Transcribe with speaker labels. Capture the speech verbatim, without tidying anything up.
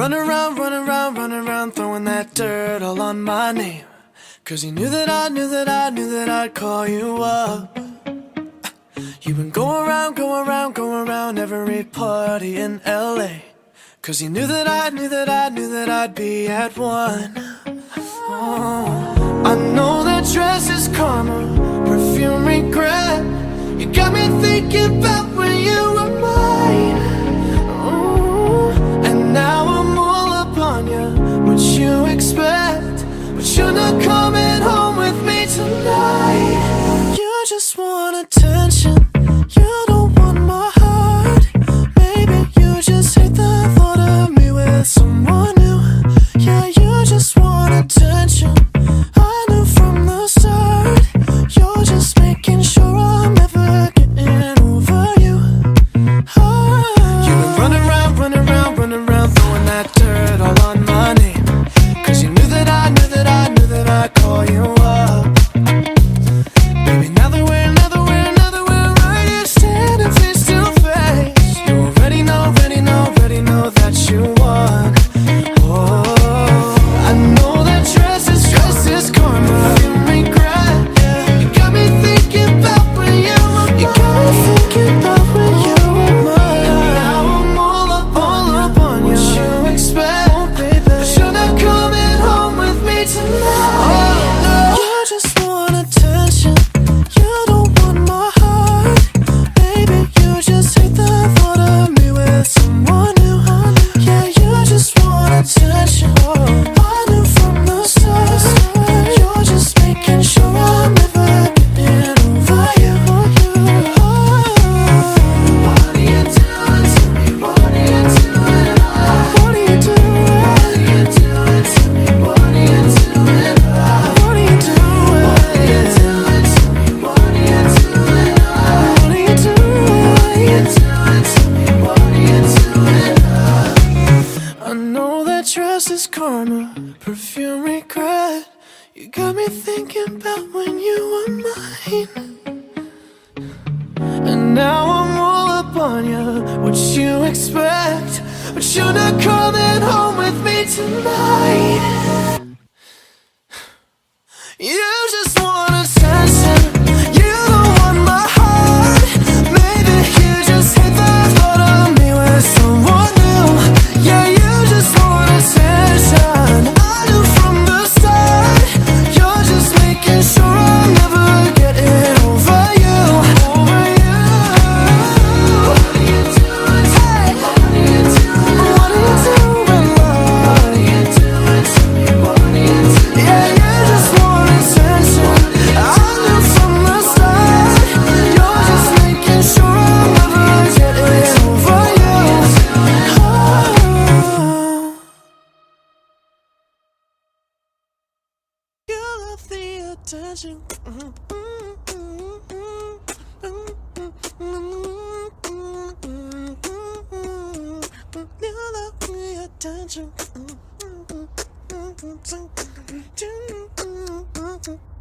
Speaker 1: running around, running around, running around, throwing that dirt all on my name. Cause you knew that I knew that I knew that I'd call you up. You've been going around, going around, going around every party in L A. Cause you knew that I knew that I knew that I'd be at one. Oh, I know that dress is karma, perfume regret. You got me thinking about when you were mine. Oh, and now I'm all up on you, what you expect. But you're not coming home with me tonight. You just want attention, you don't want my heart. Maybe you just hate the thought of me with someone new. Yeah, you just want attention, I knew from the start. You're just making sure I'm never getting over you. Oh. You've been running around, running around, running around, throwing that dirt all on my name. Cause you knew that I knew that I knew that I'd call you up. Baby, now that we're, now that we're, now that we're right here standing face to face, you already know, already know, already know that you won. Oh, I know that dress is, dress is karma, you regret. You got me thinking about when you were mine. You got me thinking about when you were mine. Now I'm all up, all up on you. What you expect, oh, baby, but you're not coming home with me tonight. Oh, no. You just want attention, you don't want my heart. Baby, you just hate the thought of me with someone new. Yeah, you just want attention, I knew from the start. You're just making sure I'm never getting over you. Oh. What are you doing to me? What are you doing? What are you doing? What are you doing to me? What are you doing? What are you doing? What are you doing to me? What are you doing? What are you doing? What are you doing to me? What are you doing? I know that dress is karma, perfume regret. You got me thinking about when you were mine. And now I'm all up on you, what you expect. But you're not coming home with me tonight. You just want attention, you don't want my heart. Maybe you just hate the thought of me with someone new. Yeah, you just want attention, I knew from the start. You're just making sure I'm never getting over you. Over you. What are you doing? Hey. What are you doing? What are you doing, love? What are you doing to me? What are you doing? Yeah, you just want attention, I knew from the start. You're just making sure I'm never getting over you. Oh. You love the attention. You love the attention.